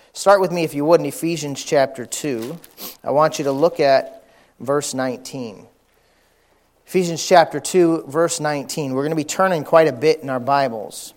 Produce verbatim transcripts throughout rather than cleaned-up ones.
Start with me, if you would, in Ephesians chapter two. I want you to look at verse nineteen. Ephesians chapter two, verse nineteen. We're going to be turning quite a bit in our Bibles.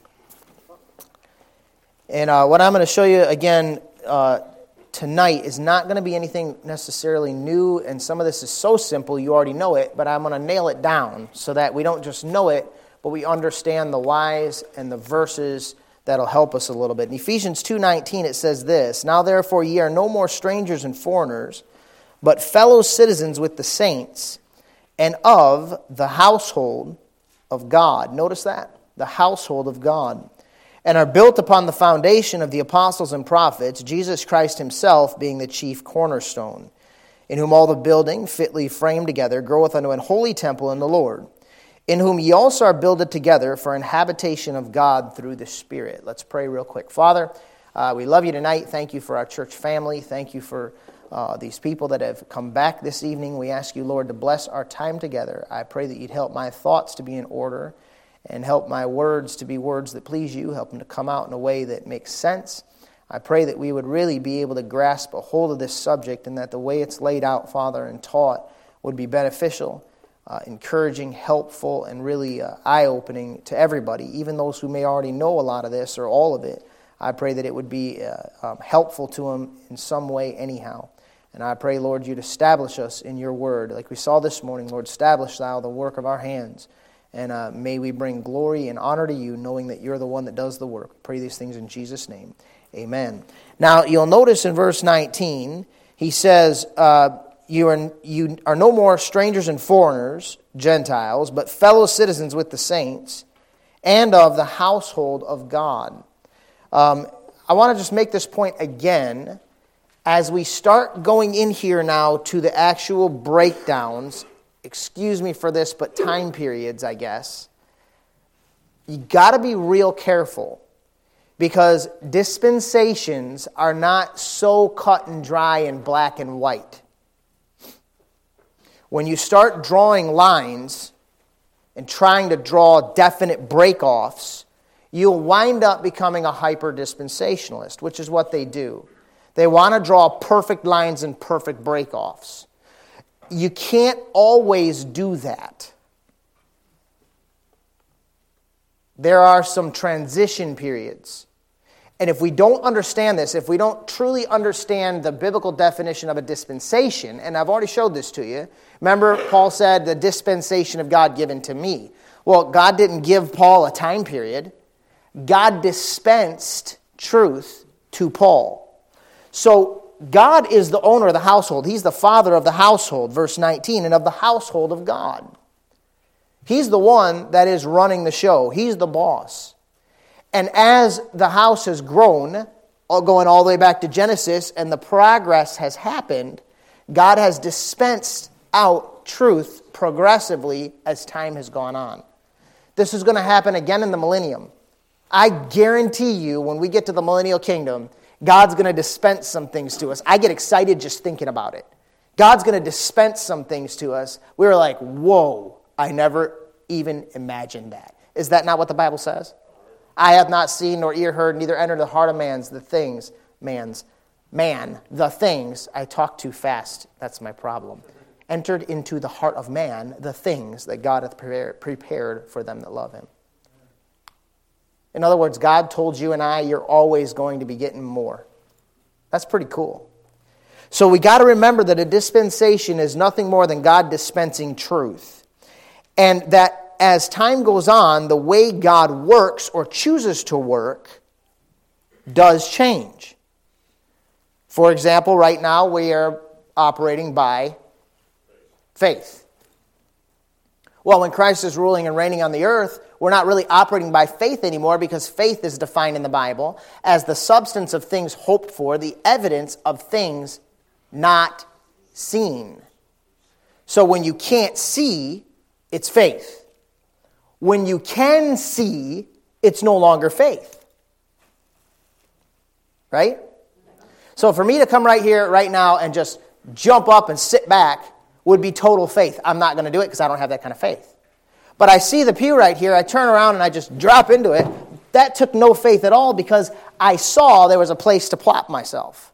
And uh, what I'm going to show you again uh, tonight is not going to be anything necessarily new, and some of this is so simple you already know it, but I'm going to nail it down so that we don't just know it, but we understand the whys and the verses that'll help us a little bit. In Ephesians two nineteen it says this, "Now therefore ye are no more strangers and foreigners, but fellow citizens with the saints, and of the household of God." Notice that, the household of God. "And are built upon the foundation of the apostles and prophets, Jesus Christ himself being the chief cornerstone, in whom all the building, fitly framed together, groweth unto an holy temple in the Lord, in whom ye also are builded together for an habitation of God through the Spirit." Let's pray real quick. Father, uh, we love you tonight. Thank you for our church family. Thank you for uh, these people that have come back this evening. We ask you, Lord, to bless our time together. I pray that you'd help my thoughts to be in order and help my words to be words that please you. Help them to come out in a way that makes sense. I pray that we would really be able to grasp a hold of this subject and that the way it's laid out, Father, and taught would be beneficial, Uh, encouraging, helpful, and really uh, eye-opening to everybody, even those who may already know a lot of this or all of it. I pray that it would be uh, um, helpful to them in some way anyhow. And I pray, Lord, you'd establish us in your word. Like we saw this morning, Lord, establish thou the work of our hands. And uh, may we bring glory and honor to you, knowing that you're the one that does the work. Pray these things in Jesus' name. Amen. Now, you'll notice in verse nineteen, he says, uh, You are, you are no more strangers and foreigners, Gentiles, but fellow citizens with the saints and of the household of God. Um, I want to just make this point again as we start going in here now to the actual breakdowns. Excuse me for this, but time periods, I guess. You got to be real careful because dispensations are not so cut and dry and black and white. When you start drawing lines and trying to draw definite break-offs, you'll wind up becoming a hyper-dispensationalist, which is what they do. They want to draw perfect lines and perfect break-offs. You can't always do that. There are some transition periods. And if we don't understand this, if we don't truly understand the biblical definition of a dispensation, and I've already showed this to you. Remember, Paul said, the dispensation of God given to me. Well, God didn't give Paul a time period. God dispensed truth to Paul. So, God is the owner of the household. He's the father of the household, verse nineteen, and of the household of God. He's the one that is running the show. He's the boss. And as the house has grown, going all the way back to Genesis, and the progress has happened, God has dispensed out truth progressively as time has gone on. This is going to happen again in the millennium. I guarantee you, when we get to the millennial kingdom, God's going to dispense some things to us. I get excited just thinking about it. God's going to dispense some things to us. We were like, whoa, I never even imagined that. Is that not what the Bible says? I have not seen nor ear heard, neither entered the heart of man's the things, man's, man, the things. I talk too fast. That's my problem. Entered into the heart of man the things that God hath prepared for them that love him. In other words, God told you and I, you're always going to be getting more. That's pretty cool. So we got to remember that a dispensation is nothing more than God dispensing truth. And that as time goes on, the way God works or chooses to work does change. For example, right now we are operating by faith. Well, when Christ is ruling and reigning on the earth, we're not really operating by faith anymore because faith is defined in the Bible as the substance of things hoped for, the evidence of things not seen. So when you can't see, it's faith. When you can see, it's no longer faith. Right? So for me to come right here, right now, and just jump up and sit back would be total faith. I'm not going to do it because I don't have that kind of faith. But I see the pew right here, I turn around and I just drop into it, That took no faith at all because I saw there was a place to plop myself.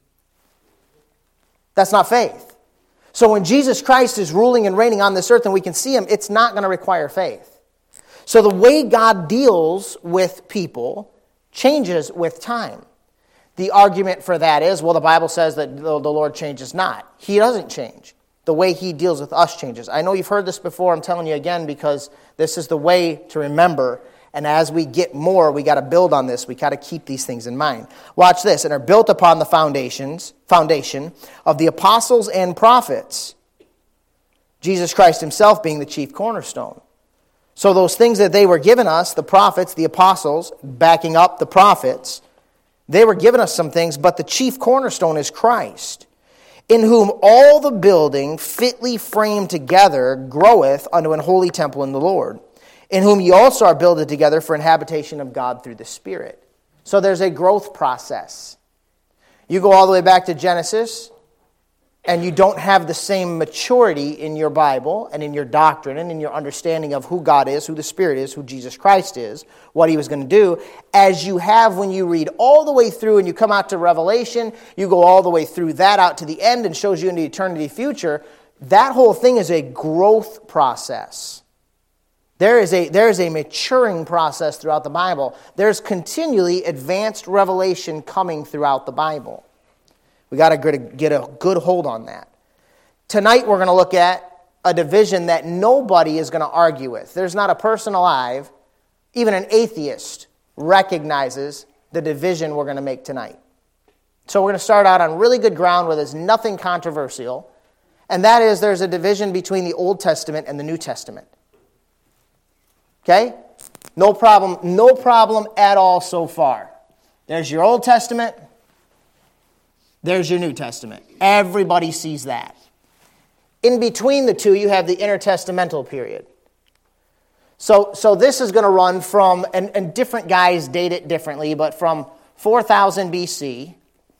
That's not faith. So when Jesus Christ is ruling and reigning on this earth and we can see him, it's not going to require faith. So the way God deals with people changes with time. The argument for that is, well, the Bible says that the Lord changes not. He doesn't change. The way he deals with us changes. I know you've heard this before. I'm telling you again because this is the way to remember. And as we get more, we got to build on this. We got to keep these things in mind. Watch this. And are built upon the foundations, foundation of the apostles and prophets. Jesus Christ himself being the chief cornerstone. So those things that they were given us, the prophets, the apostles, backing up the prophets, they were given us some things, but the chief cornerstone is Christ, in whom all the building fitly framed together groweth unto an holy temple in the Lord, in whom ye also are builded together for an habitation of God through the Spirit. So there's a growth process. You go all the way back to Genesis, and you don't have the same maturity in your Bible and in your doctrine and in your understanding of who God is, who the Spirit is, who Jesus Christ is, what he was going to do, as you have when you read all the way through and you come out to Revelation, you go all the way through that out to the end and shows you into eternity future. That whole thing is a growth process. There is a, there is a maturing process throughout the Bible. There's continually advanced revelation coming throughout the Bible. We got to get a good hold on that. Tonight we're going to look at a division that nobody is going to argue with. There's not a person alive, even an atheist, recognizes the division we're going to make tonight. So we're going to start out on really good ground where there's nothing controversial, and that is there's a division between the Old Testament and the New Testament. Okay? No problem, no problem at all so far. There's your Old Testament. There's your New Testament. Everybody sees that. In between the two, you have the intertestamental period. So, so this is going to run from, and, and different guys date it differently, but from four thousand B C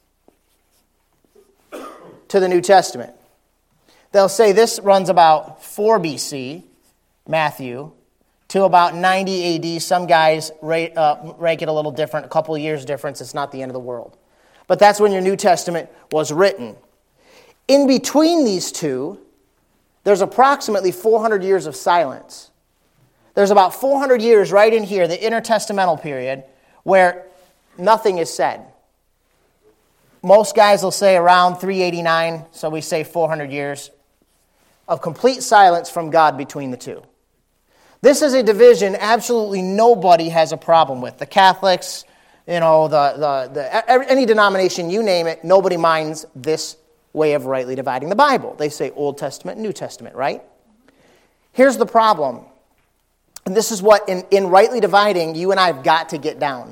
to the New Testament. They'll say this runs about four B C, Matthew, to about ninety A D. Some guys rate, uh, rank it a little different, a couple of years difference. It's not the end of the world. But that's when your New Testament was written. In between these two, there's approximately four hundred years of silence. There's about four hundred years right in here, the intertestamental period, where nothing is said. Most guys will say around three eighty-nine, so we say four hundred years of complete silence from God between the two. This is a division absolutely nobody has a problem with. The Catholics, you know, the, the, the any denomination, you name it, nobody minds this way of rightly dividing the Bible. They say Old Testament, New Testament, right? Here's the problem. And this is what, in, in rightly dividing, you and I have got to get down.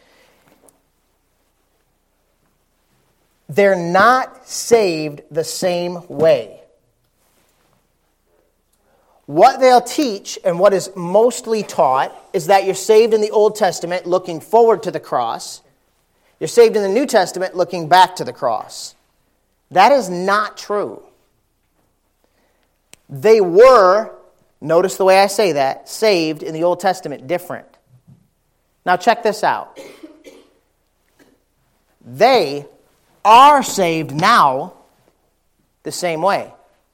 They're not saved the same way. What they'll teach and what is mostly taught is that you're saved in the Old Testament looking forward to the cross. You're saved in the New Testament looking back to the cross. That is not true. They were, notice the way I say that, saved in the Old Testament different. Now check this out. They are saved now the same way.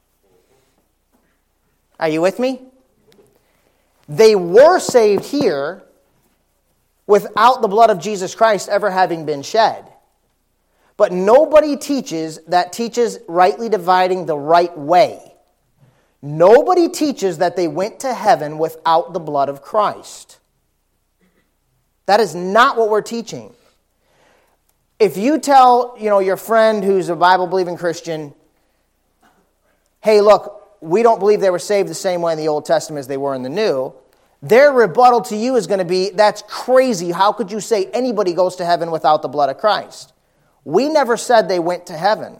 Are you with me? They were saved here without the blood of Jesus Christ ever having been shed. But nobody teaches that teaches rightly dividing the right way. Nobody teaches that they went to heaven without the blood of Christ. That is not what we're teaching. If you tell, you know, your friend who's a Bible-believing Christian, hey, look, we don't believe they were saved the same way in the Old Testament as they were in the New, their rebuttal to you is going to be, that's crazy. How could you say anybody goes to heaven without the blood of Christ? We never said they went to heaven.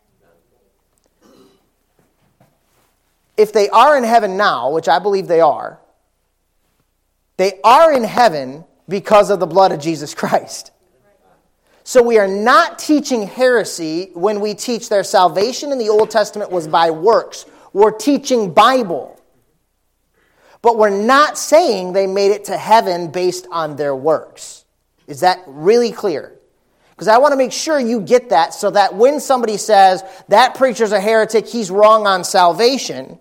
If they are in heaven now, which I believe they are, they are in heaven because of the blood of Jesus Christ. So we are not teaching heresy when we teach their salvation in the Old Testament was by works. We're teaching Bible. But we're not saying they made it to heaven based on their works. Is that really clear? Because I want to make sure you get that so that when somebody says, that preacher's a heretic, he's wrong on salvation,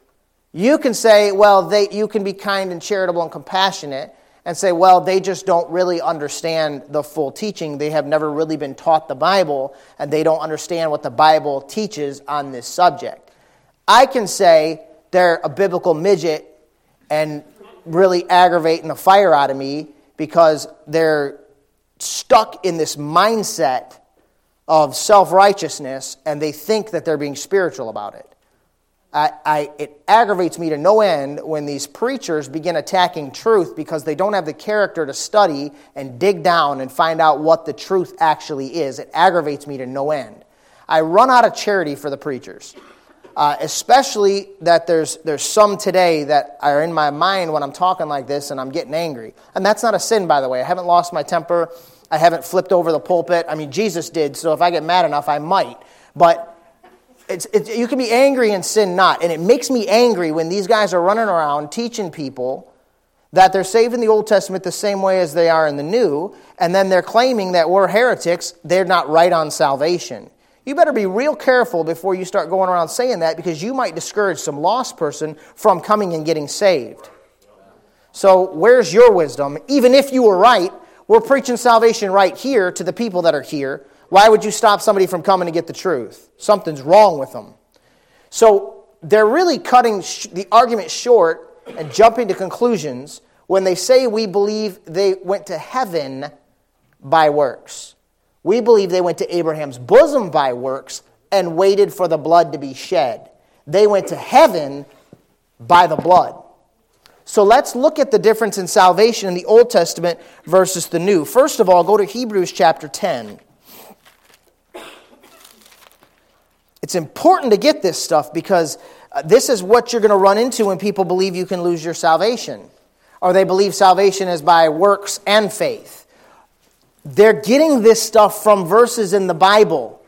you can say, well, they, you can be kind and charitable and compassionate and say, well, they just don't really understand the full teaching. They have never really been taught the Bible, and they don't understand what the Bible teaches on this subject. I can say they're a biblical midget and really aggravating the fire out of me because they're stuck in this mindset of self-righteousness, and they think that they're being spiritual about it. I, I, it aggravates me to no end when these preachers begin attacking truth because they don't have the character to study and dig down and find out what the truth actually is. It aggravates me to no end. I run out of charity for the preachers, uh, especially that there's there's some today that are in my mind when I'm talking like this and I'm getting angry. And that's not a sin, by the way. I haven't lost my temper. I haven't flipped over the pulpit. I mean, Jesus did, so if I get mad enough, I might. But It's, it's, you can be angry and sin not. And it makes me angry when these guys are running around teaching people that they're saved in the Old Testament the same way as they are in the New, and then they're claiming that we're heretics, they're not right on salvation. You better be real careful before you start going around saying that, because you might discourage some lost person from coming and getting saved. So where's your wisdom? Even if you were right, we're preaching salvation right here to the people that are here. Why would you stop somebody from coming to get the truth? Something's wrong with them. So they're really cutting sh- the argument short and jumping to conclusions when they say we believe they went to heaven by works. We believe they went to Abraham's bosom by works and waited for the blood to be shed. They went to heaven by the blood. So let's look at the difference in salvation in the Old Testament versus the New. First of all, go to Hebrews chapter ten. It's important to get this stuff because this is what you're going to run into when people believe you can lose your salvation. Or they believe salvation is by works and faith. They're getting this stuff from verses in the Bible.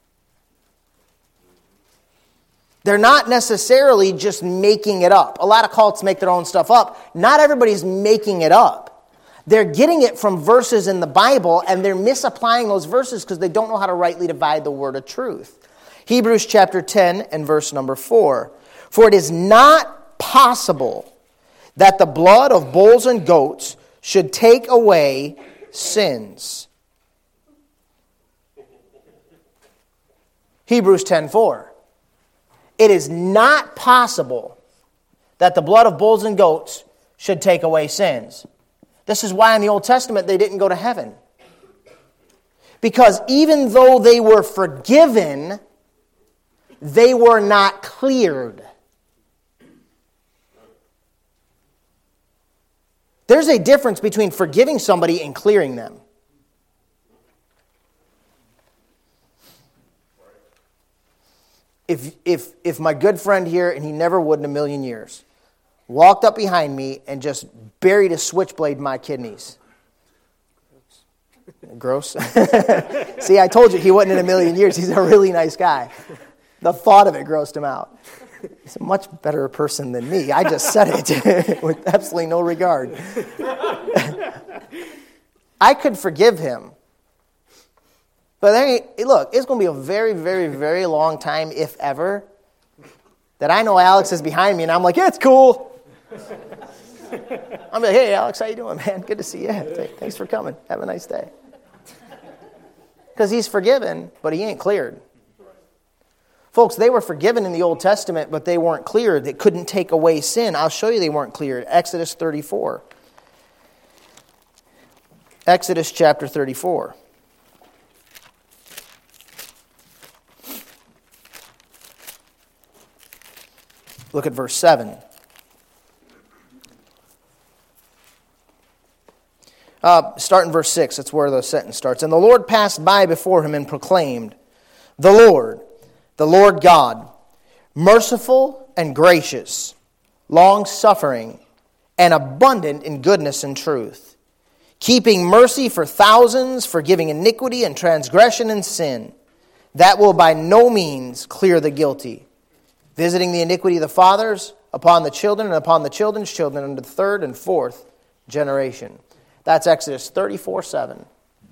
They're not necessarily just making it up. A lot of cults make their own stuff up. Not everybody's making it up. They're getting it from verses in the Bible, and they're misapplying those verses because they don't know how to rightly divide the word of truth. Hebrews chapter ten and verse number four. For it is not possible that the blood of bulls and goats should take away sins. Hebrews ten four. It is not possible that the blood of bulls and goats should take away sins. This is why in the Old Testament they didn't go to heaven. Because even though they were forgiven, they were not cleared. There's a difference between forgiving somebody and clearing them. If, if, if my good friend here, and he never would in a million years, walked up behind me and just buried a switchblade in my kidneys. Gross. See, I told you he wasn't in a million years. He's a really nice guy. The thought of it grossed him out. He's a much better person than me. I just said it with absolutely no regard. I could forgive him. But then, look, it's going to be a very, very, very long time, if ever, that I know Alex is behind me, and I'm like, yeah, it's cool. I'm like, hey, Alex, how you doing, man? Good to see you. Thanks for coming. Have a nice day. Because he's forgiven, but he ain't cleared. Folks, they were forgiven in the Old Testament, but they weren't cleared. They couldn't take away sin. I'll show you they weren't cleared. Exodus thirty-four. Exodus chapter thirty-four. Look at verse seven. Uh, start in verse six. That's where the sentence starts. And the Lord passed by before him and proclaimed, The Lord, the Lord God, merciful and gracious, long-suffering, and abundant in goodness and truth, keeping mercy for thousands, forgiving iniquity and transgression and sin, that will by no means clear the guilty, visiting the iniquity of the fathers upon the children and upon the children's children unto the third and fourth generation. That's Exodus thirty-four seven.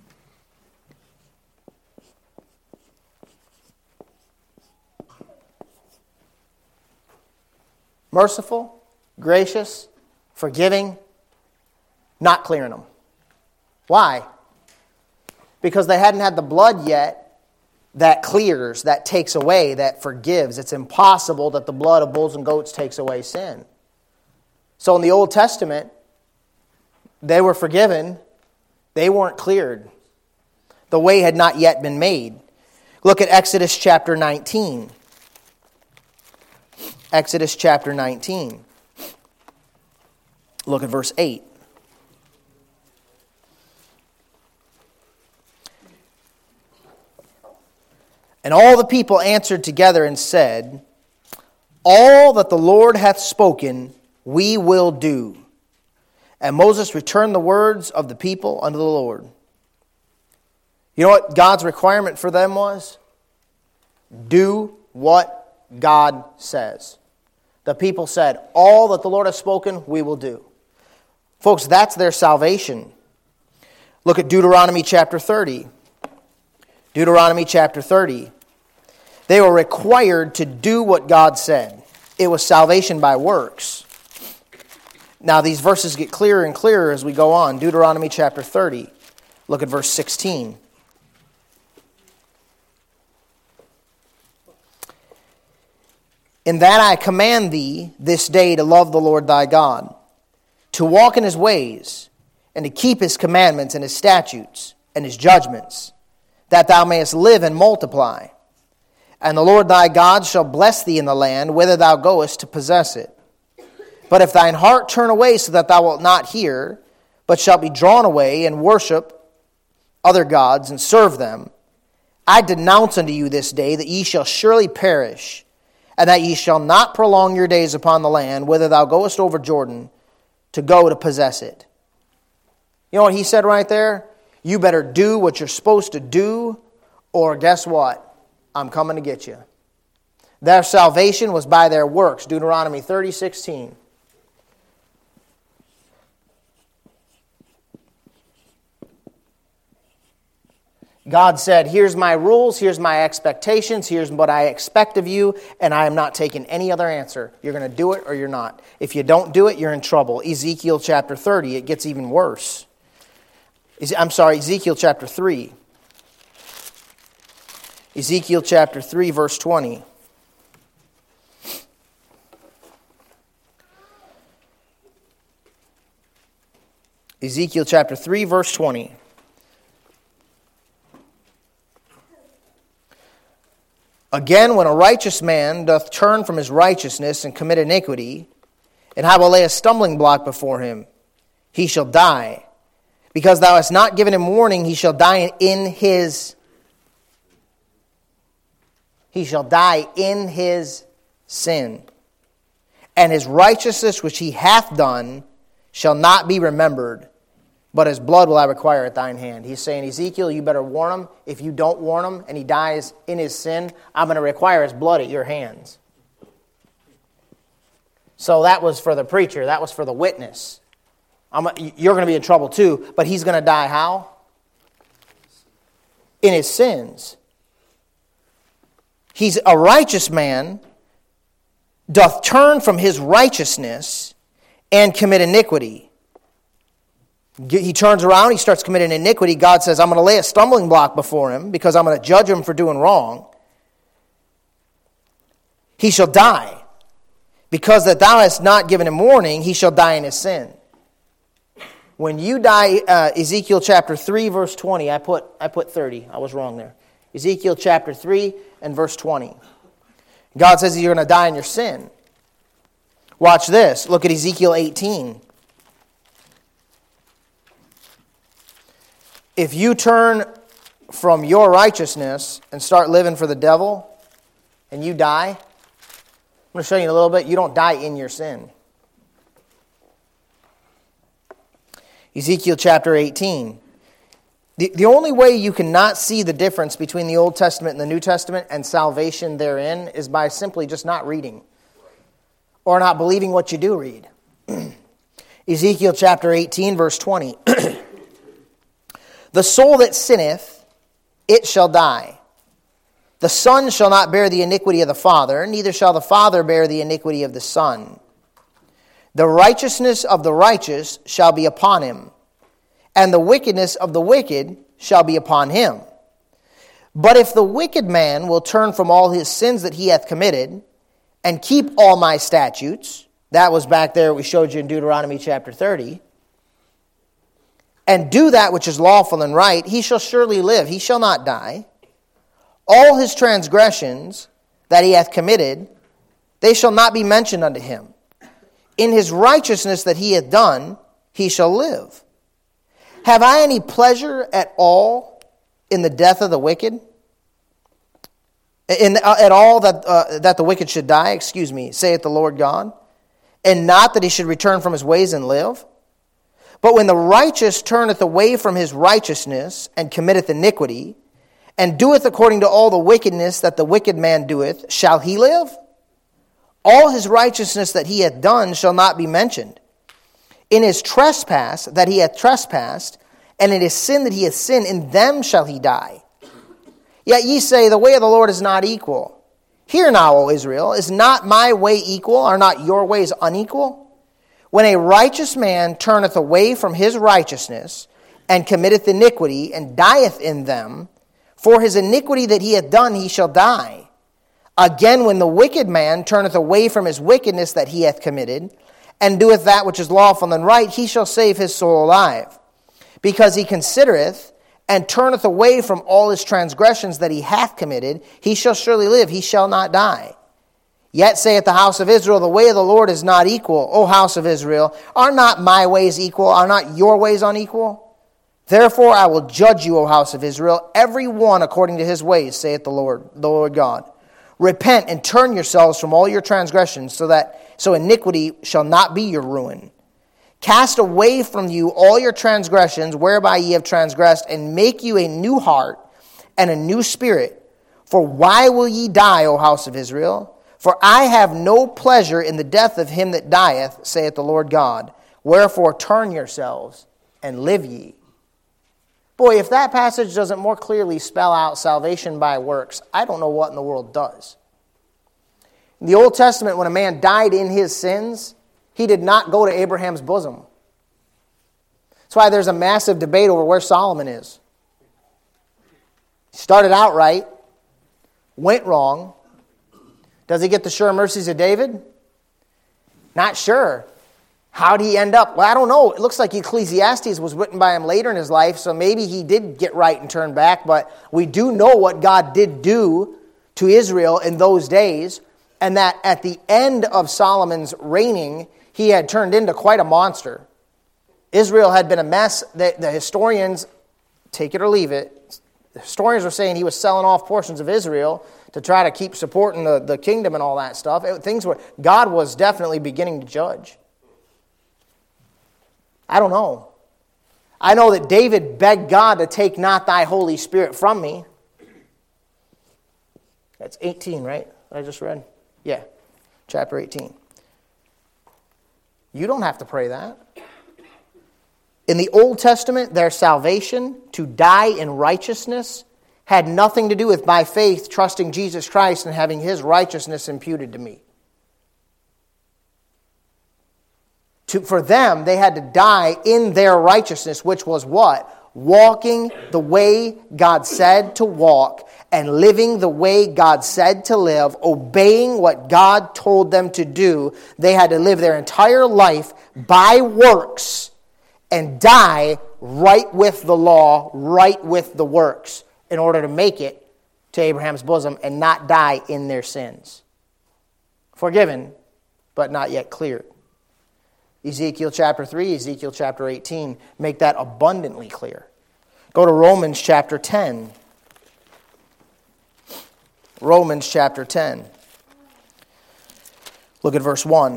Merciful, gracious, forgiving, not clearing them. Why? Because they hadn't had the blood yet that clears, that takes away, that forgives. It's impossible that the blood of bulls and goats takes away sin. So in the Old Testament, they were forgiven. They weren't cleared. The way had not yet been made. Look at Exodus chapter nineteen. Exodus chapter nineteen. Look at verse eight. And all the people answered together and said, all that the Lord hath spoken, we will do. And Moses returned the words of the people unto the Lord. You know what God's requirement for them was? Do what God says. The people said, all that the Lord has spoken, we will do. Folks, that's their salvation. Look at Deuteronomy chapter thirty. Deuteronomy chapter thirty. They were required to do what God said. It was salvation by works. Now these verses get clearer and clearer as we go on. Deuteronomy chapter thirty. Look at verse sixteen. In that I command thee this day to love the Lord thy God, to walk in his ways, and to keep his commandments and his statutes and his judgments, that thou mayest live and multiply. And the Lord thy God shall bless thee in the land whither thou goest to possess it. But if thine heart turn away so that thou wilt not hear, but shalt be drawn away and worship other gods and serve them, I denounce unto you this day that ye shall surely perish, and that ye shall not prolong your days upon the land whither thou goest over Jordan to go to possess it. You know what he said right there? You better do what you're supposed to do, or guess what? I'm coming to get you. Their salvation was by their works. Deuteronomy thirty sixteen. God said, here's my rules, here's my expectations, here's what I expect of you, and I am not taking any other answer. You're going to do it or you're not. If you don't do it, you're in trouble. Ezekiel chapter thirty, it gets even worse. I'm sorry, Ezekiel chapter three. Ezekiel chapter three, verse twenty. Ezekiel chapter three, verse twenty. Again, when a righteous man doth turn from his righteousness and commit iniquity, and I will lay a stumbling block before him, he shall die. Because thou hast not given him warning, he shall die in his He shall die in his sin. And his righteousness which he hath done shall not be remembered, but his blood will I require at thine hand. He's saying, Ezekiel, you better warn him. If you don't warn him and he dies in his sin, I'm going to require his blood at your hands. So that was for the preacher. That was for the witness. I'm, you're going to be in trouble too, but he's going to die how? In his sins. He's a righteous man, doth turn from his righteousness and commit iniquity. He turns around, he starts committing iniquity. God says, I'm going to lay a stumbling block before him because I'm going to judge him for doing wrong. He shall die. Because that thou hast not given him warning, he shall die in his sin. When you die, uh, Ezekiel chapter three, verse twenty, I put, I put thirty. I was wrong there. Ezekiel chapter three and verse twenty. God says you're going to die in your sin. Watch this. Look at Ezekiel eighteen. If you turn from your righteousness and start living for the devil and you die, I'm going to show you in a little bit, you don't die in your sin. Ezekiel chapter eighteen. The, the only way you cannot see the difference between the Old Testament and the New Testament and salvation therein is by simply just not reading. or not believing what you do read. Ezekiel chapter eighteen, verse twenty. The soul that sinneth, it shall die. The son shall not bear the iniquity of the father, neither shall the father bear the iniquity of the son. The righteousness of the righteous shall be upon him, and the wickedness of the wicked shall be upon him. But if the wicked man will turn from all his sins that he hath committed, and keep all my statutes, that was back there we showed you in Deuteronomy chapter thirty, and do that which is lawful and right, he shall surely live, he shall not die. All his transgressions that he hath committed, they shall not be mentioned unto him. In his righteousness that he hath done, he shall live. Have I any pleasure at all in the death of the wicked? In, uh, at all that, uh, that the wicked should die, excuse me, saith the Lord God, and not that he should return from his ways and live? But when the righteous turneth away from his righteousness, and committeth iniquity, and doeth according to all the wickedness that the wicked man doeth, shall he live? All his righteousness that he hath done shall not be mentioned. In his trespass that he hath trespassed, and in his sin that he hath sinned, in them shall he die. Yet ye say, the way of the Lord is not equal. Hear now, O Israel, is not my way equal? Are not your ways unequal? When a righteous man turneth away from his righteousness, and committeth iniquity, and dieth in them, for his iniquity that he hath done he shall die. Again, when the wicked man turneth away from his wickedness that he hath committed, and doeth that which is lawful and right, he shall save his soul alive. Because he considereth, and turneth away from all his transgressions that he hath committed, he shall surely live, he shall not die. Yet saith the house of Israel, the way of the Lord is not equal. O house of Israel, are not my ways equal? Are not your ways unequal? Therefore I will judge you, O house of Israel, every one according to his ways, saith the Lord, the Lord God. Repent and turn yourselves from all your transgressions, so that so iniquity shall not be your ruin. Cast away from you all your transgressions, whereby ye have transgressed, and make you a new heart and a new spirit. For why will ye die, O house of Israel? For I have no pleasure in the death of him that dieth, saith the Lord God. Wherefore turn yourselves and live ye. Boy, if that passage doesn't more clearly spell out salvation by works, I don't know what in the world does. In the Old Testament, when a man died in his sins, he did not go to Abraham's bosom. That's why there's a massive debate over where Solomon is. He started out right, went wrong. Does he get the sure mercies of David? Not sure. How did he end up? Well, I don't know. It looks like Ecclesiastes was written by him later in his life, so maybe he did get right and turn back, but we do know what God did do to Israel in those days, and that at the end of Solomon's reigning, he had turned into quite a monster. Israel had been a mess. The, the historians, take it or leave it, the historians were saying he was selling off portions of Israel to try to keep supporting the, the kingdom and all that stuff. It, things were, God was definitely beginning to judge. I don't know. I know that David begged God to take not thy Holy Spirit from me. That's eighteen, right? I just read? Yeah, chapter eighteen. You don't have to pray that. In the Old Testament, their salvation, to die in righteousness, had nothing to do with by faith trusting Jesus Christ and having his righteousness imputed to me. To, for them, they had to die in their righteousness, which was what? Walking the way God said to walk and living the way God said to live, obeying what God told them to do. They had to live their entire life by works and die right with the law, right with the works, in order to make it to Abraham's bosom and not die in their sins. Forgiven, but not yet cleared. Ezekiel chapter three, Ezekiel chapter eighteen make that abundantly clear. Go to Romans chapter ten. Romans chapter ten. Look at verse one.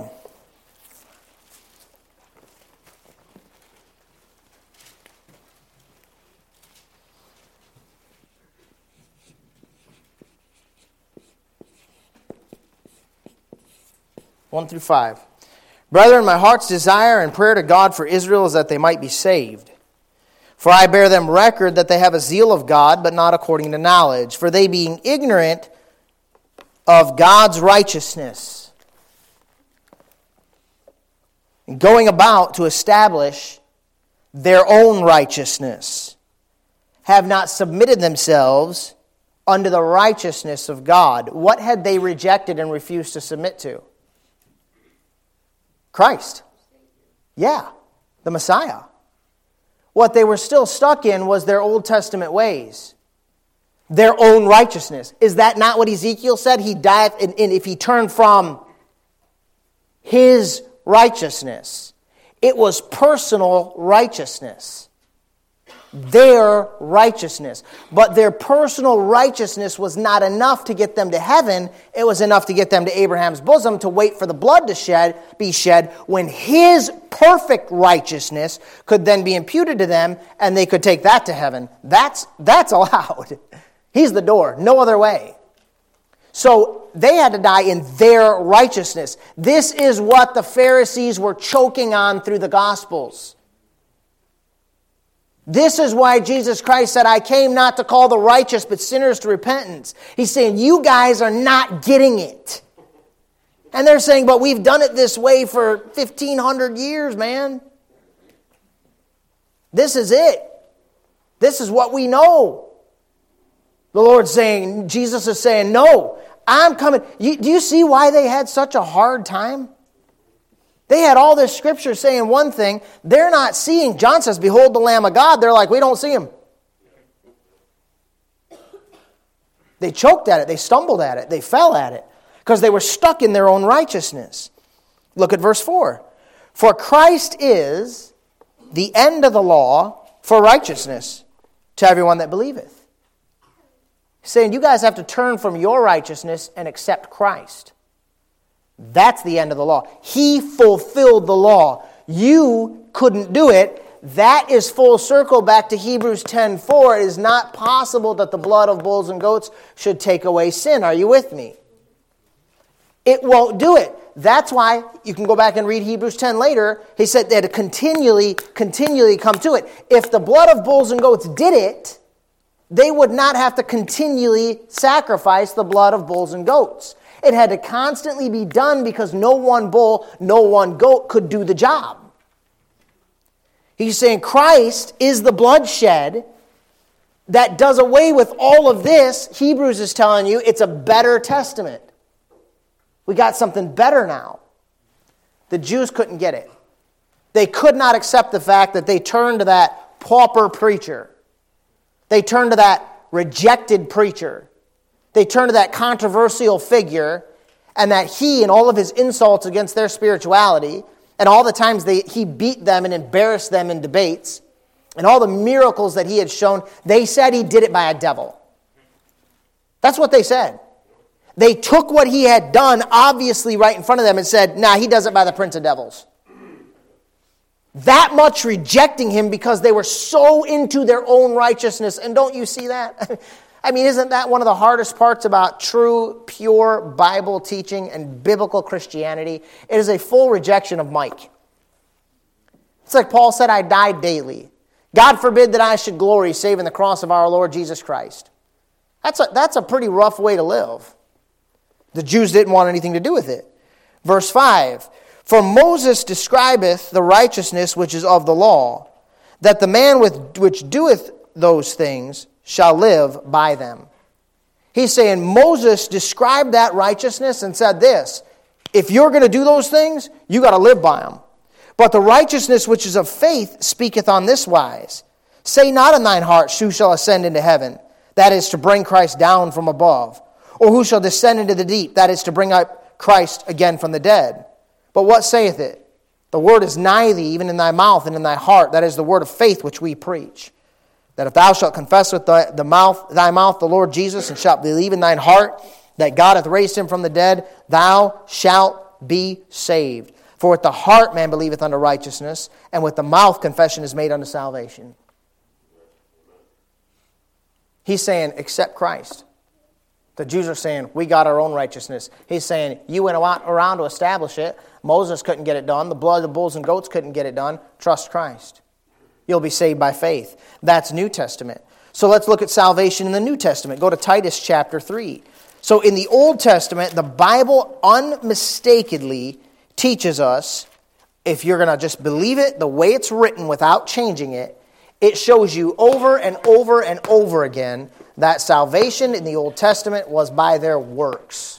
one through five. Brethren, my heart's desire and prayer to God for Israel is that they might be saved. For I bear them record that they have a zeal of God, but not according to knowledge. For they being ignorant of God's righteousness, and going about to establish their own righteousness, have not submitted themselves unto the righteousness of God. What had they rejected and refused to submit to? Christ. Yeah, the Messiah. What they were still stuck in was their Old Testament ways, their own righteousness. Is that not what Ezekiel said? He died, and if he turned from his righteousness, it was personal righteousness. Their righteousness. But their personal righteousness was not enough to get them to heaven. It was enough to get them to Abraham's bosom, to wait for the blood to shed, be shed, when his perfect righteousness could then be imputed to them, and they could take that to heaven. That's, that's allowed. He's the door. No other way. So they had to die in their righteousness. This is what the Pharisees were choking on through the Gospels. This is why Jesus Christ said, I came not to call the righteous, but sinners to repentance. He's saying, you guys are not getting it. And they're saying, but we've done it this way for fifteen hundred years, man. This is it. This is what we know. The Lord's saying, Jesus is saying, no, I'm coming. You, do you see why they had such a hard time? They had all this scripture saying one thing. They're not seeing. John says, behold the Lamb of God. They're like, we don't see him. They choked at it. They stumbled at it. They fell at it because they were stuck in their own righteousness. Look at verse four. For Christ is the end of the law for righteousness to everyone that believeth. He's saying you guys have to turn from your righteousness and accept Christ. That's the end of the law. He fulfilled the law. You couldn't do it. That is full circle back to Hebrews ten four. It is not possible that the blood of bulls and goats should take away sin. Are you with me? It won't do it. That's why you can go back and read Hebrews ten later. He said they had to continually, continually come to it. If the blood of bulls and goats did it, they would not have to continually sacrifice the blood of bulls and goats. It had to constantly be done because no one bull, no one goat could do the job. He's saying Christ is the bloodshed that does away with all of this. Hebrews is telling you it's a better testament. We got something better now. The Jews couldn't get it. They could not accept the fact that they turned to that pauper preacher. They turned to that rejected preacher. They turned to that controversial figure, and that he and all of his insults against their spirituality, and all the times they, he beat them and embarrassed them in debates, and all the miracles that he had shown, they said he did it by a devil. That's what they said. They took what he had done, obviously right in front of them, and said, nah, he does it by the prince of devils. That much rejecting him because they were so into their own righteousness. And don't you see that? I mean, isn't that one of the hardest parts about true, pure Bible teaching and biblical Christianity? It is a full rejection of Mike. It's like Paul said, I died daily. God forbid that I should glory save in the cross of our Lord Jesus Christ. That's a, that's a pretty rough way to live. The Jews didn't want anything to do with it. Verse five, for Moses describeth the righteousness which is of the law, that the man with, which doeth those things shall live by them. He's saying Moses described that righteousness and said this, if you're going to do those things, you got to live by them. But the righteousness which is of faith speaketh on this wise, say not in thine heart, who shall ascend into heaven, that is to bring Christ down from above, or who shall descend into the deep, that is to bring up Christ again from the dead. But what saith it? The word is nigh thee, even in thy mouth and in thy heart, that is the word of faith which we preach. That if thou shalt confess with thy, the mouth, thy mouth the Lord Jesus, and shalt believe in thine heart that God hath raised him from the dead, thou shalt be saved. For with the heart man believeth unto righteousness, and with the mouth confession is made unto salvation. He's saying, accept Christ. The Jews are saying, we got our own righteousness. He's saying, you went around to establish it. Moses couldn't get it done. The blood of bulls and goats couldn't get it done. Trust Christ. You'll be saved by faith. That's New Testament. So let's look at salvation in the New Testament. Go to Titus chapter three. So in the Old Testament, the Bible unmistakably teaches us, if you're going to just believe it the way it's written without changing it, it shows you over and over and over again that salvation in the Old Testament was by their works.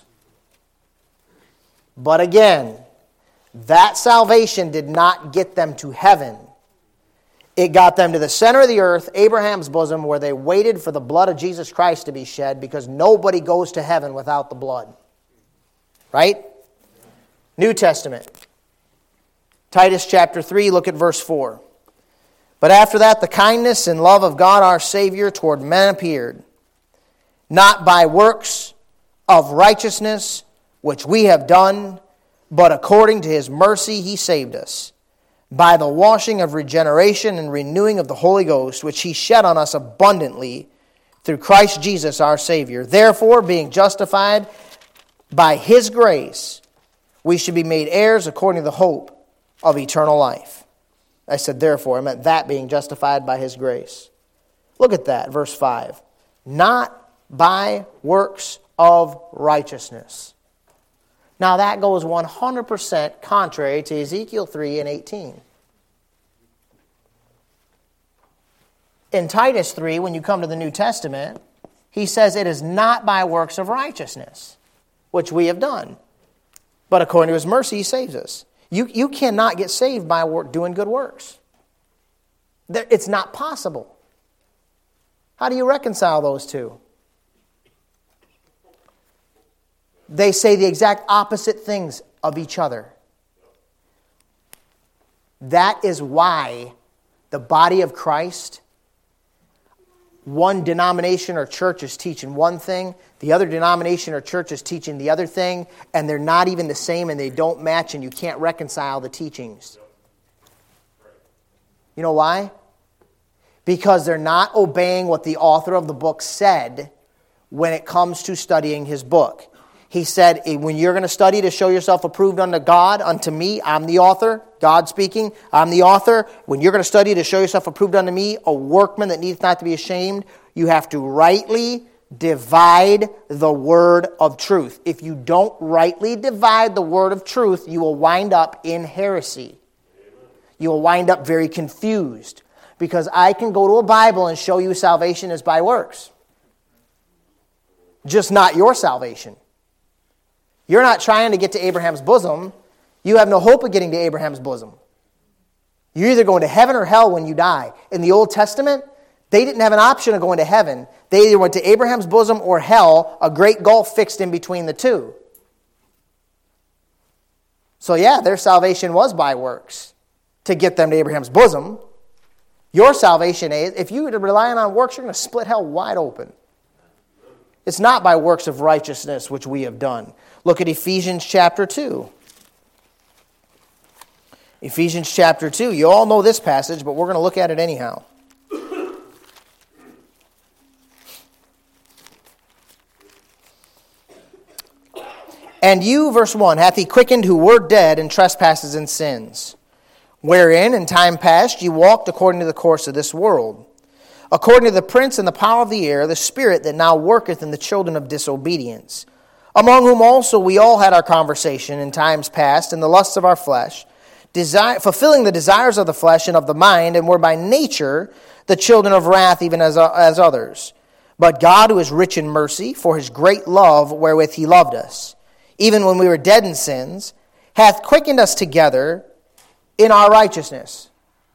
But again, that salvation did not get them to heaven. It got them to the center of the earth, Abraham's bosom, where they waited for the blood of Jesus Christ to be shed, because nobody goes to heaven without the blood. Right? New Testament. Titus chapter three, look at verse four. But after that, the kindness and love of God our Savior toward men appeared, not by works of righteousness which we have done, but according to His mercy He saved us, by the washing of regeneration and renewing of the Holy Ghost, which He shed on us abundantly through Christ Jesus our Savior. Therefore, being justified by His grace, we should be made heirs according to the hope of eternal life. I said therefore, I meant that being justified by His grace. Look at that, verse five. Not by works of righteousness. Now that goes one hundred percent contrary to Ezekiel three and eighteen. In Titus three, when you come to the New Testament, he says it is not by works of righteousness, which we have done, but according to His mercy He saves us. You, you cannot get saved by work, doing good works. There, it's not possible. How do you reconcile those two? They say the exact opposite things of each other. That is why the body of Christ, one denomination or church is teaching one thing, the other denomination or church is teaching the other thing, and they're not even the same and they don't match, and you can't reconcile the teachings. You know why? Because they're not obeying what the author of the book said when it comes to studying his book. He said, when you're going to study to show yourself approved unto God, unto me, I'm the author, God speaking, I'm the author. When you're going to study to show yourself approved unto me, a workman that needeth not to be ashamed, you have to rightly divide the word of truth. If you don't rightly divide the word of truth, you will wind up in heresy. You will wind up very confused. Because I can go to a Bible and show you salvation is by works. Just not your salvation. You're not trying to get to Abraham's bosom. You have no hope of getting to Abraham's bosom. You're either going to heaven or hell when you die. In the Old Testament, they didn't have an option of going to heaven. They either went to Abraham's bosom or hell, a great gulf fixed in between the two. So yeah, their salvation was by works to get them to Abraham's bosom. Your salvation is, if you were relying on works, you're going to split hell wide open. It's not by works of righteousness which we have done. Look at Ephesians chapter two. Ephesians chapter two. You all know this passage, but we're going to look at it anyhow. And you, verse one, hath He quickened who were dead in trespasses and sins, wherein in time past ye walked according to the course of this world, according to the prince and the power of the air, the spirit that now worketh in the children of disobedience, among whom also we all had our conversation in times past in the lusts of our flesh, desire, fulfilling the desires of the flesh and of the mind, and were by nature the children of wrath, even as, as others. But God, who is rich in mercy, for His great love wherewith He loved us, even when we were dead in sins, hath quickened us together in our righteousness.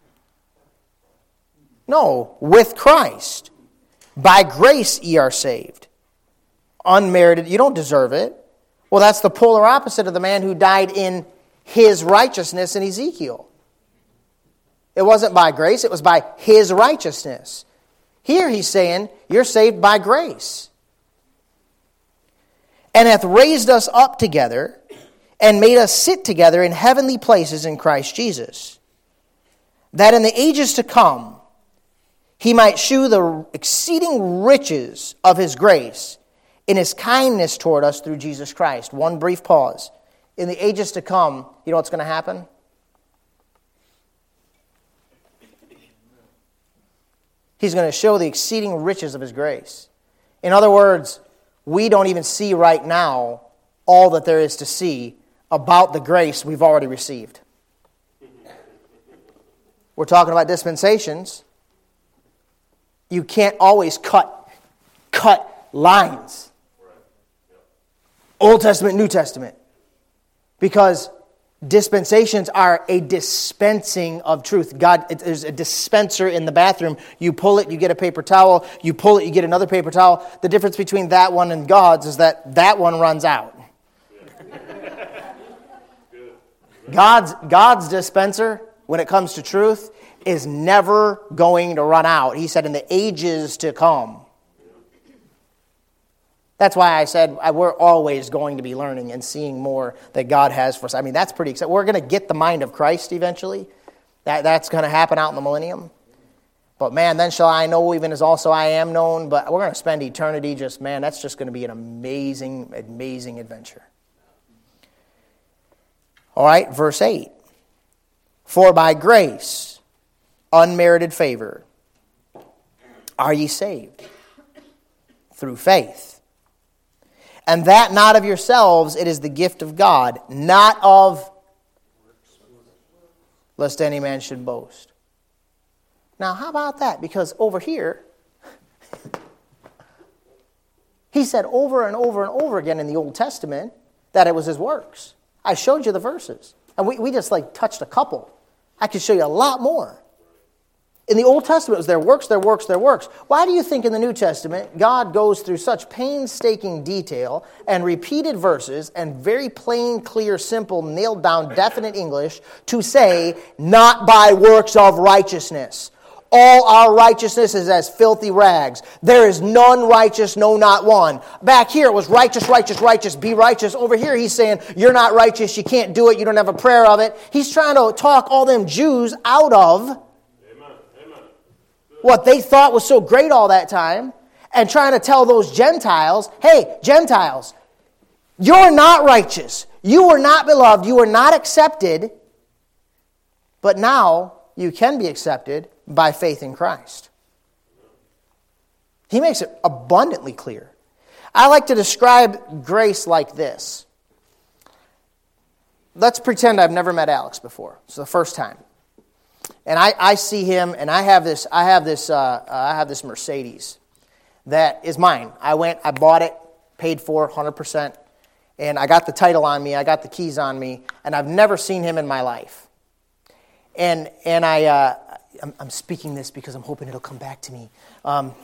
No, with Christ. By grace ye are saved. Unmerited, you don't deserve it. Well, that's the polar opposite of the man who died in his righteousness in Ezekiel. It wasn't by grace, it was by his righteousness. Here he's saying, you're saved by grace. And hath raised us up together, and made us sit together in heavenly places in Christ Jesus, that in the ages to come He might shew the exceeding riches of His grace in His kindness toward us through Jesus Christ. One brief pause. In the ages to come, you know what's going to happen? He's going to show the exceeding riches of His grace. In other words, we don't even see right now all that there is to see about the grace we've already received. We're talking about dispensations. You can't always cut, cut lines. Old Testament, New Testament. Because dispensations are a dispensing of truth. God, there's a dispenser in the bathroom. You pull it, you get a paper towel. You pull it, you get another paper towel. The difference between that one and God's is that that one runs out. God's, God's dispenser, when it comes to truth, is never going to run out. He said in the ages to come. That's why I said we're always going to be learning and seeing more that God has for us. I mean, that's pretty exciting. We're going to get the mind of Christ eventually. That, that's going to happen out in the millennium. But man, then shall I know even as also I am known. But we're going to spend eternity just, man, that's just going to be an amazing, amazing adventure. All right, verse eight. For by grace, unmerited favor, are ye saved through faith. And that not of yourselves, it is the gift of God, not of, lest any man should boast. Now, how about that? Because over here, he said over and over and over again in the Old Testament that it was his works. I showed you the verses. And we, we just like touched a couple. I could show you a lot more. In the Old Testament, it was their works, their works, their works. Why do you think in the New Testament, God goes through such painstaking detail and repeated verses and very plain, clear, simple, nailed down, definite English to say, not by works of righteousness. All our righteousness is as filthy rags. There is none righteous, no, not one. Back here it was righteous, righteous, righteous, be righteous. Over here he's saying, you're not righteous, you can't do it, you don't have a prayer of it. He's trying to talk all them Jews out of what they thought was so great all that time, and trying to tell those Gentiles, hey, Gentiles, you're not righteous. You were not beloved. You were not accepted. But now you can be accepted by faith in Christ. He makes it abundantly clear. I like to describe grace like this. Let's pretend I've never met Alex before. It's the first time. And I, I see him, and I have this. I have this. Uh, uh, I have this Mercedes that is mine. I went. I bought it, paid for one hundred percent, and I got the title on me. I got the keys on me, and I've never seen him in my life. And and I, uh, I'm, I'm speaking this because I'm hoping it'll come back to me. Um,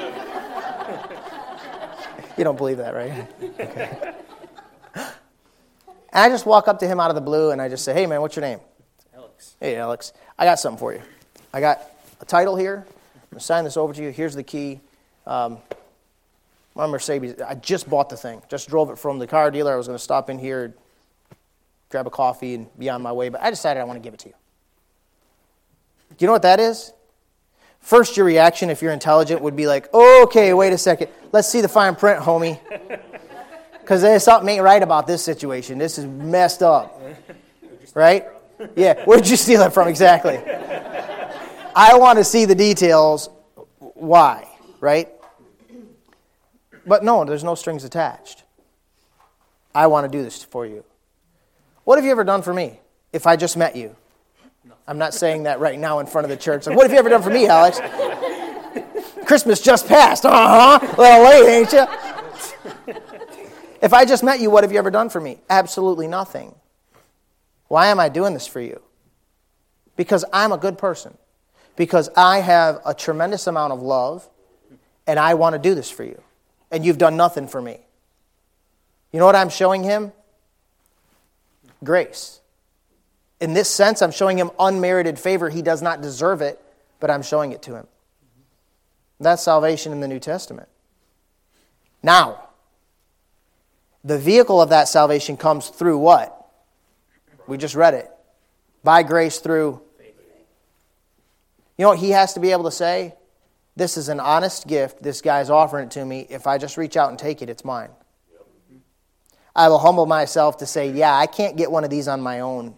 you don't believe that, right? Okay. And I just walk up to him out of the blue, and I just say, "Hey, man, what's your name?" Alex. Hey, Alex. I got something for you. I got a title here. I'm going to sign this over to you. Here's the key. Um, my Mercedes. I just bought the thing. Just drove it from the car dealer. I was going to stop in here, grab a coffee, and be on my way. But I decided I want to give it to you. Do you know what that is? First, your reaction, if you're intelligent, would be like, okay, wait a second. Let's see the fine print, homie. Because there's something ain't right about this situation. This is messed up. Right? Yeah, where'd you steal it from exactly? I want to see the details. Why, right? But no, there's no strings attached. I want to do this for you. What have you ever done for me if I just met you? I'm not saying that right now in front of the church. Like, what have you ever done for me, Alex? Christmas just passed. Uh-huh. A little late, ain't you? If I just met you, what have you ever done for me? Absolutely nothing. Why am I doing this for you? Because I'm a good person. Because I have a tremendous amount of love, and I want to do this for you. And you've done nothing for me. You know what I'm showing him? Grace. In this sense, I'm showing him unmerited favor. He does not deserve it, but I'm showing it to him. That's salvation in the New Testament. Now, the vehicle of that salvation comes through what? We just read it. By grace through. You know what he has to be able to say? this is an honest gift. This guy's offering it to me. If I just reach out and take it, it's mine. I will humble myself to say, yeah, I can't get one of these on my own.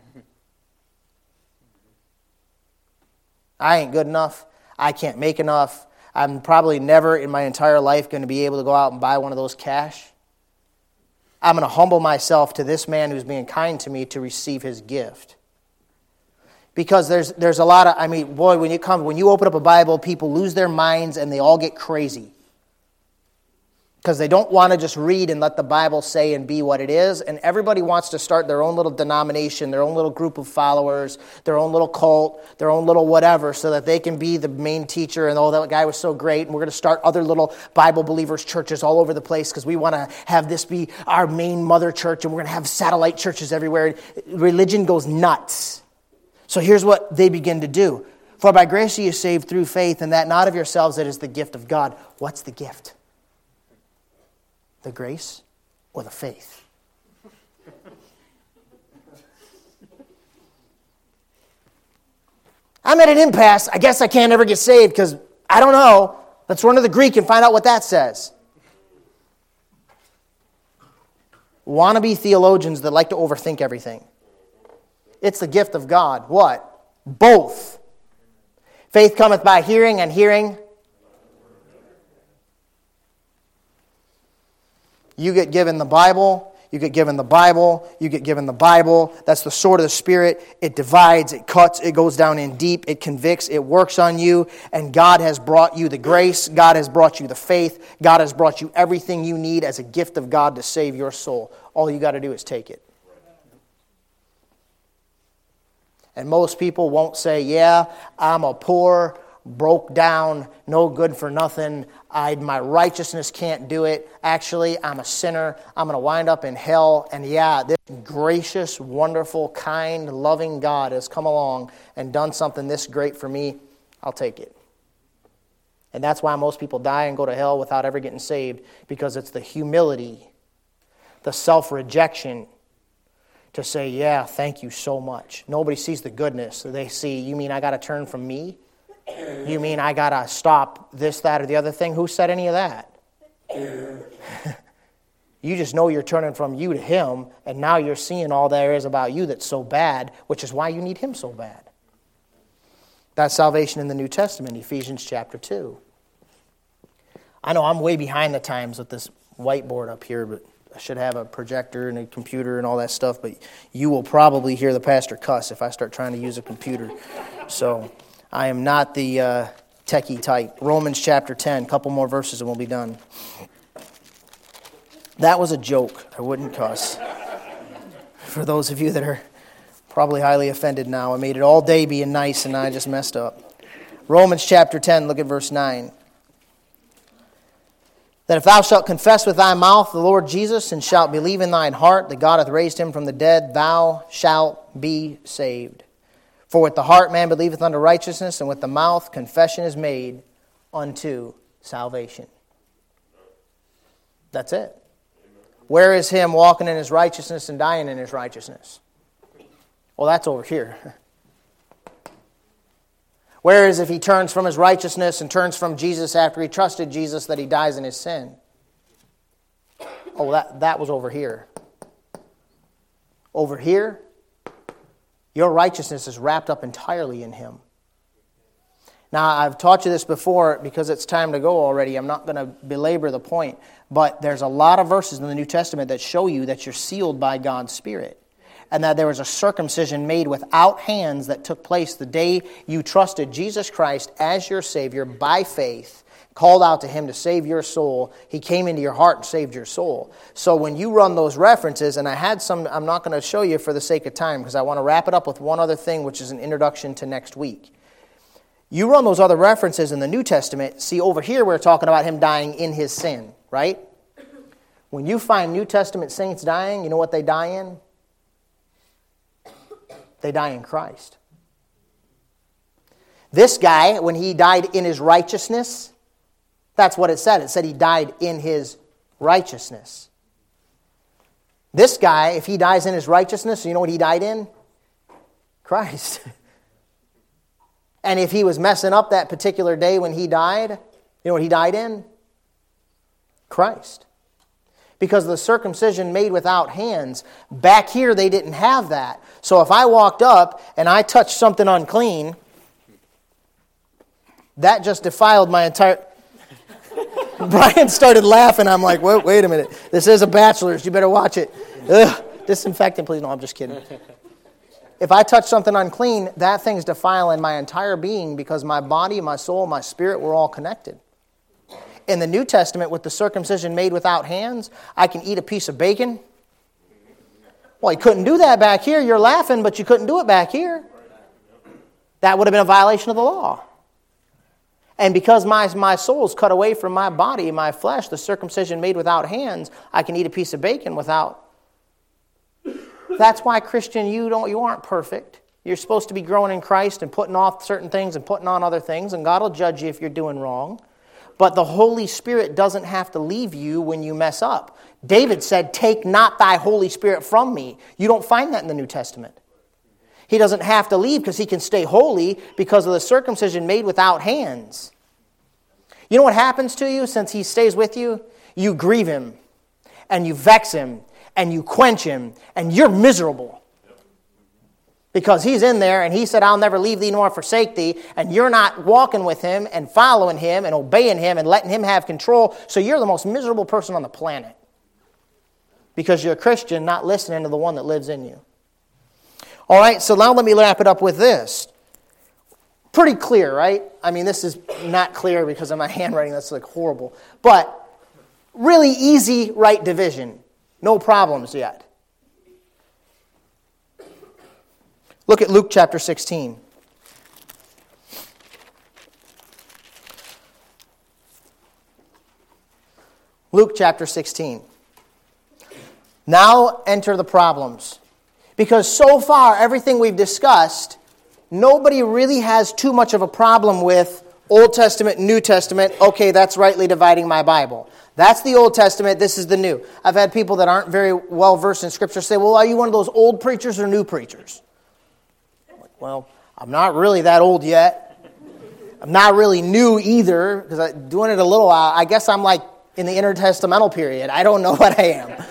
I ain't good enough. I can't make enough. I'm probably never in my entire life going to be able to go out and buy one of those cash. I'm going to humble myself to this man who's being kind to me to receive his gift. Because there's there's a lot of, I mean, boy, when you come, when you open up a Bible, people lose their minds and they all get crazy. Because they don't want to just read and let the Bible say and be what it is. And everybody wants to start their own little denomination, their own little group of followers, their own little cult, their own little whatever, so that they can be the main teacher. And oh, that guy was so great. And we're going to start other little Bible believers churches all over the place because we want to have this be our main mother church. And we're going to have satellite churches everywhere. Religion goes nuts. So here's what they begin to do. For by grace are you saved through faith, and that not of yourselves, it is the gift of God. What's the gift? The grace or the faith? I'm at an impasse. I guess I can't ever get saved because I don't know. Let's run to the Greek and find out what that says. Wannabe theologians that like to overthink everything. It's the gift of God. What? Both. Faith cometh by hearing, and hearing. You get given the Bible, you get given the Bible, you get given the Bible. That's the sword of the Spirit. It divides, it cuts, it goes down in deep, it convicts, it works on you. And God has brought you the grace, God has brought you the faith, God has brought you everything you need as a gift of God to save your soul. All you got to do is take it. And most people won't say, yeah, I'm a poor, broke down, no good for nothing. I, my righteousness can't do it. Actually, I'm a sinner. I'm going to wind up in hell. And yeah, this gracious, wonderful, kind, loving God has come along and done something this great for me. I'll take it. And that's why most people die and go to hell without ever getting saved, because it's the humility, the self-rejection to say, yeah, thank you so much. Nobody sees the goodness. They see, you mean I got to turn from me? You mean I got to stop this, that, or the other thing? Who said any of that? You just know you're turning from you to Him, and now you're seeing all there is about you that's so bad, which is why you need Him so bad. That's salvation in the New Testament, Ephesians chapter two. I know I'm way behind the times with this whiteboard up here, but I should have a projector and a computer and all that stuff, but you will probably hear the pastor cuss if I start trying to use a computer. So I am not the uh, techie type. Romans chapter ten, a couple more verses and we'll be done. That was a joke. I wouldn't cuss. For those of you that are probably highly offended now, I made it all day being nice and I just messed up. Romans chapter ten, look at verse nine. That if thou shalt confess with thy mouth the Lord Jesus, and shalt believe in thine heart that God hath raised him from the dead, thou shalt be saved. For with the heart man believeth unto righteousness, and with the mouth confession is made unto salvation. That's it. Where is him walking in his righteousness and dying in his righteousness? Well, that's over here. Whereas if he turns from his righteousness and turns from Jesus after he trusted Jesus, that he dies in his sin. Oh, that, that was over here. Over here, your righteousness is wrapped up entirely in Him. Now, I've taught you this before because it's time to go already. I'm not going to belabor the point. But there's a lot of verses in the New Testament that show you that you're sealed by God's Spirit. And that there was a circumcision made without hands that took place the day you trusted Jesus Christ as your Savior by faith, called out to Him to save your soul. He came into your heart and saved your soul. So when you run those references, and I had some, I'm not going to show you for the sake of time, because I want to wrap it up with one other thing, which is an introduction to next week. You run those other references in the New Testament, see over here we're talking about Him dying in His sin, right? When you find New Testament saints dying, you know what they die in? They die in Christ. This guy, when he died in his righteousness, that's what it said. It said he died in his righteousness. This guy, if he dies in his righteousness, you know what he died in? Christ. And if he was messing up that particular day when he died, you know what he died in? Christ. Because of the circumcision made without hands. Back here they didn't have that. So if I walked up and I touched something unclean, that just defiled my entire... Brian started laughing. I'm like, wait, wait a minute. This is a bachelor's. You better watch it. Ugh, disinfectant, please. No, I'm just kidding. If I touch something unclean, that thing's defiling my entire being because my body, my soul, my spirit were all connected. In the New Testament, with the circumcision made without hands, I can eat a piece of bacon. Well, you couldn't do that back here. You're laughing, but you couldn't do it back here. That would have been a violation of the law. And because my, my soul's cut away from my body, my flesh, the circumcision made without hands, I can eat a piece of bacon without. That's why, Christian, you don't you aren't perfect. You're supposed to be growing in Christ and putting off certain things and putting on other things, and God will judge you if you're doing wrong. But the Holy Spirit doesn't have to leave you when you mess up. David said, "Take not thy Holy Spirit from me." You don't find that in the New Testament. He doesn't have to leave because he can stay holy because of the circumcision made without hands. You know what happens to you since he stays with you? You grieve him, and you vex him, and you quench him, and you're miserable. Because he's in there, and he said, "I'll never leave thee nor forsake thee," and you're not walking with him and following him and obeying him and letting him have control, so you're the most miserable person on the planet. Because you're a Christian, not listening to the one that lives in you. All right, so now let me wrap it up with this. Pretty clear, right? I mean, this is not clear because of my handwriting. That's like horrible. But really easy right division. No problems yet. Look at Luke chapter sixteen. Luke chapter sixteen. Now enter the problems. Because so far, everything we've discussed, nobody really has too much of a problem with Old Testament, New Testament. Okay, that's rightly dividing my Bible. That's the Old Testament, this is the New. I've had people that aren't very well versed in Scripture say, "Well, are you one of those old preachers or new preachers?" I'm like, well, I'm not really that old yet. I'm not really new either, because I'm doing it a little while. I guess I'm like in the intertestamental period. I don't know what I am.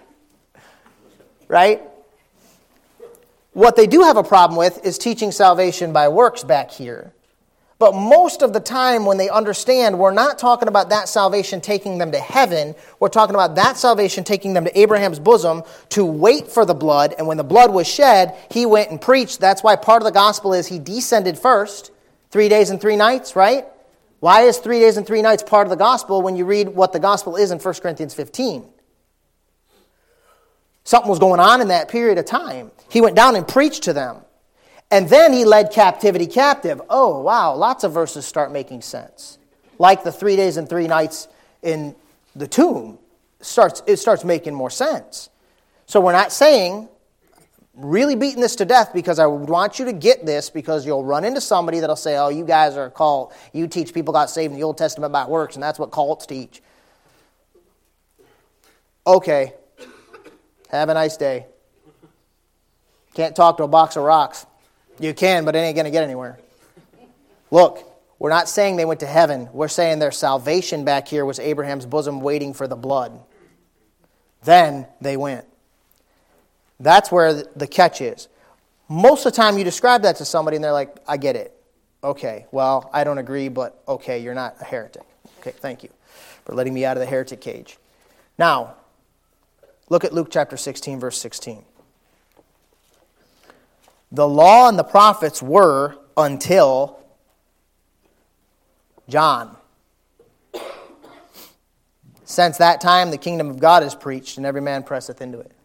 Right? What they do have a problem with is teaching salvation by works back here. But most of the time when they understand, we're not talking about that salvation taking them to heaven. We're talking about that salvation taking them to Abraham's bosom to wait for the blood. And when the blood was shed, he went and preached. That's why part of the gospel is he descended first. Three days and three nights, right? Why is three days and three nights part of the gospel when you read what the gospel is in First Corinthians fifteen? Something was going on in that period of time. He went down and preached to them. And then he led captivity captive. Oh, wow, lots of verses start making sense. Like the three days and three nights in the tomb. Starts, it starts making more sense. So we're not saying, really beating this to death because I want you to get this because you'll run into somebody that'll say, "Oh, you guys are a cult. You teach people got saved in the Old Testament by works, and that's what cults teach." Okay. Have a nice day. Can't talk to a box of rocks. You can, but it ain't going to get anywhere. Look, we're not saying they went to heaven. We're saying their salvation back here was Abraham's bosom waiting for the blood. Then they went. That's where the catch is. Most of the time you describe that to somebody and they're like, "I get it." Okay, well, I don't agree, but okay, you're not a heretic. Okay, thank you for letting me out of the heretic cage. Now, look at Luke chapter sixteen, verse sixteen. The law and the prophets were until John. Since that time, the kingdom of God is preached, and every man presseth into it.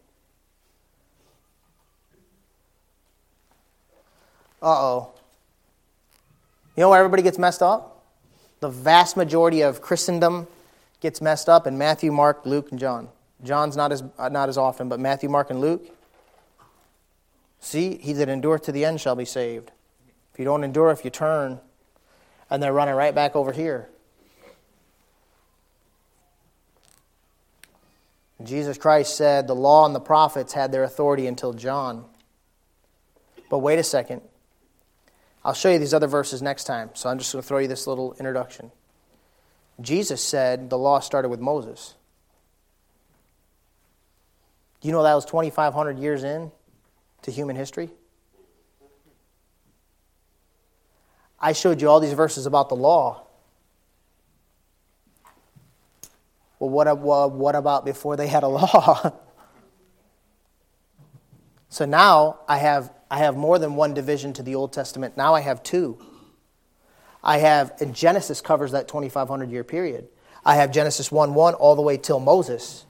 Uh-oh. You know where everybody gets messed up? The vast majority of Christendom gets messed up in Matthew, Mark, Luke, and John. John's not as not as often, but Matthew, Mark, and Luke. See, he that endureth to the end shall be saved. If you don't endure, if you turn, and they're running right back over here. Jesus Christ said the law and the prophets had their authority until John. But wait a second. I'll show you these other verses next time, so I'm just going to throw you this little introduction. Jesus said the law started with Moses. Do you know that was twenty-five hundred years in to human history? I showed you all these verses about the law. Well, what, what about before they had a law? So now I have I have more than one division to the Old Testament. Now I have two. I have, and Genesis covers that twenty-five hundred year period. I have Genesis one one all the way till Moses.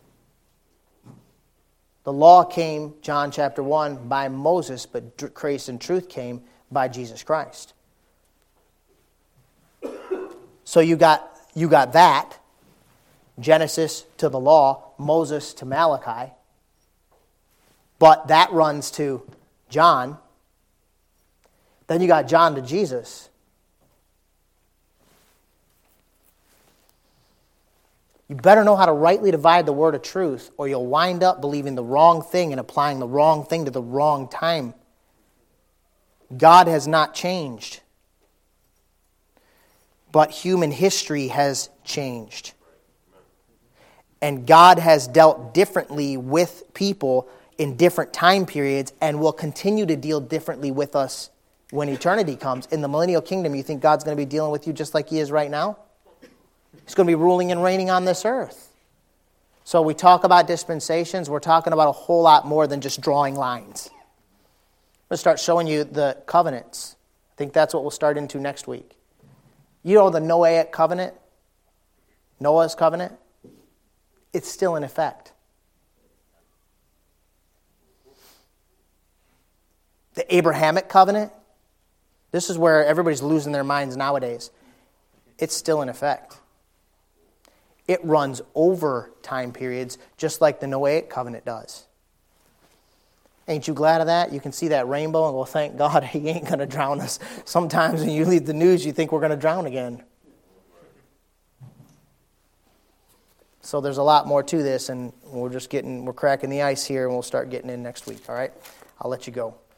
The law came, John chapter one, by Moses, but grace and truth came by Jesus Christ. So you got you got that. Genesis to the law, Moses to Malachi. But that runs to John. Then you got John to Jesus. You better know how to rightly divide the word of truth, or you'll wind up believing the wrong thing and applying the wrong thing to the wrong time. God has not changed, but human history has changed. And God has dealt differently with people in different time periods and will continue to deal differently with us when eternity comes. In the millennial kingdom, you think God's going to be dealing with you just like he is right now? He's going to be ruling and reigning on this earth. So we talk about dispensations. We're talking about a whole lot more than just drawing lines. Let's start showing you the covenants. I think that's what we'll start into next week. You know the Noahic covenant? Noah's covenant? It's still in effect. The Abrahamic covenant? This is where everybody's losing their minds nowadays. It's still in effect. It runs over time periods just like the Noahic covenant does. Ain't you glad of that? You can see that rainbow and go, thank God he ain't going to drown us. Sometimes when you read the news, you think we're going to drown again. So there's a lot more to this, and we're just getting, we're cracking the ice here, and we'll start getting in next week, all right? I'll let you go.